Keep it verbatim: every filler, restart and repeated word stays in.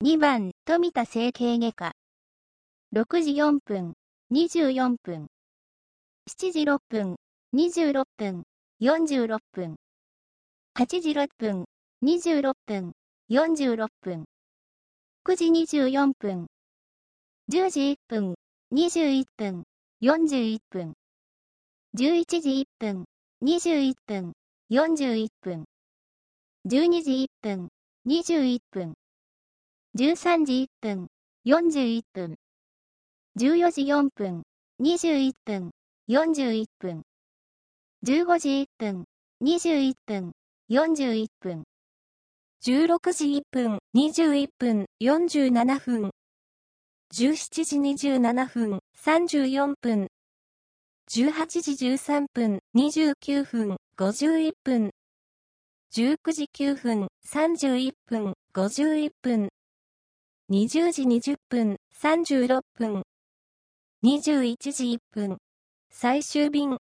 にばん、富田整形外科。ろくじよんぷん、にじゅうよんぷん。しちじろっぷん、にじゅうろっぷん、よんじゅうろっぷん。はちじろっぷん、にじゅうろっぷん、よんじゅうろっぷん。くじにじゅうよんぷん。じゅうじいっぷん、にじゅういっぷん、よんじゅういっぷん。じゅういちじいっぷん、にじゅういっぷん、よんじゅういっぷん。じゅうにじいっぷん、にじゅういっぷん。じゅうさんじいっぷん、よんじゅういっぷん。じゅうよじよんぷん、にじゅういっぷん、よんじゅういっぷん。じゅうごじいっぷん、にじゅういっぷん、よんじゅういっぷん。 じゅうろくじいっぷん、にじゅういっぷん、よんじゅうななふん。じゅうしちじにじゅうななふん、さんじゅうよんぷん。じゅうはちじじゅうさんぷん、にじゅうきゅうふん、ごじゅういっぷん。じゅうくじきゅうふん、さんじゅういっぷん、ごじゅういっぷん。にじゅうじにじゅっぷん、さんじゅうろっぷん。にじゅういちじいっぷん。最終便。